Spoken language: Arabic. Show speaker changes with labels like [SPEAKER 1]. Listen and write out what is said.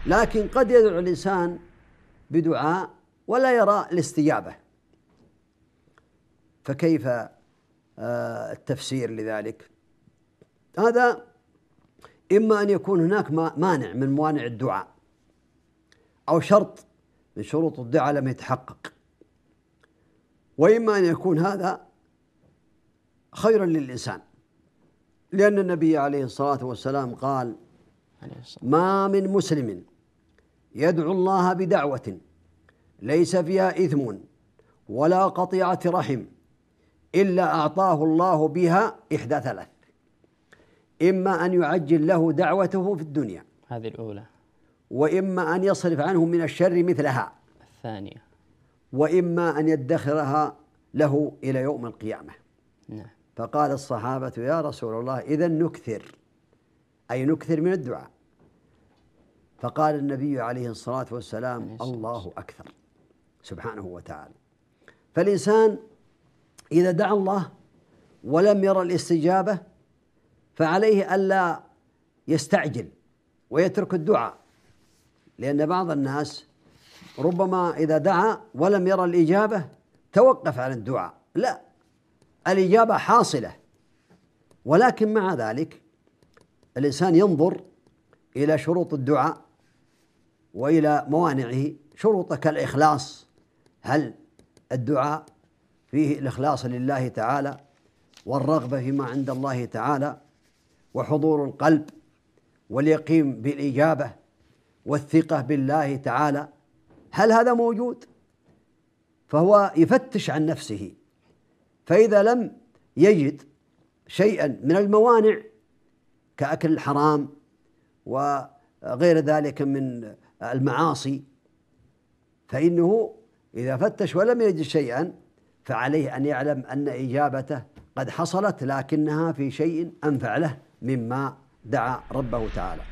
[SPEAKER 1] لكن قد يدعو الإنسان بدعاء ولا يرى الاستجابة، فكيف التفسير لذلك؟ هذا إما أن يكون هناك مانع من موانع الدعاء، أو شرط من شروط الدعاء لم يتحقق، وإما أن يكون هذا خيرا للإنسان، لأن النبي عليه الصلاة والسلام قال: ما من مسلم يدعو الله بدعوة ليس فيها إثم ولا قطيعة رحم إلا أعطاه الله بها إحدى ثلاث: إما أن يعجل له دعوته في الدنيا،
[SPEAKER 2] هذه الأولى،
[SPEAKER 1] وإما أن يصرف عنه من الشر مثلها،
[SPEAKER 2] الثانية،
[SPEAKER 1] وإما أن يدخرها له إلى يوم القيامة.
[SPEAKER 2] نعم.
[SPEAKER 1] فقال الصحابة: يا رسول الله، إذن نكثر، أي نكثر من الدعاء. فقال النبي عليه الصلاة والسلام: الله أكثر سبحانه وتعالى. فالإنسان إذا دعا الله ولم يرى الاستجابة فعليه ألا يستعجل ويترك الدعاء، لأن بعض الناس ربما إذا دعا ولم يرى الإجابة توقف عن الدعاء. لا، الإجابة حاصلة، ولكن مع ذلك الإنسان ينظر إلى شروط الدعاء وإلى موانعه. شروط كالإخلاص، هل الدعاء فيه الإخلاص لله تعالى والرغبة فيما عند الله تعالى وحضور القلب واليقين بالإجابة والثقة بالله تعالى، هل هذا موجود؟ فهو يفتش عن نفسه، فإذا لم يجد شيئا من الموانع كأكل الحرام وغير ذلك من المعاصي، فإنه إذا فتش ولم يجد شيئا فعليه أن يعلم أن إجابته قد حصلت، لكنها في شيء أنفع له مما دعا ربه تعالى.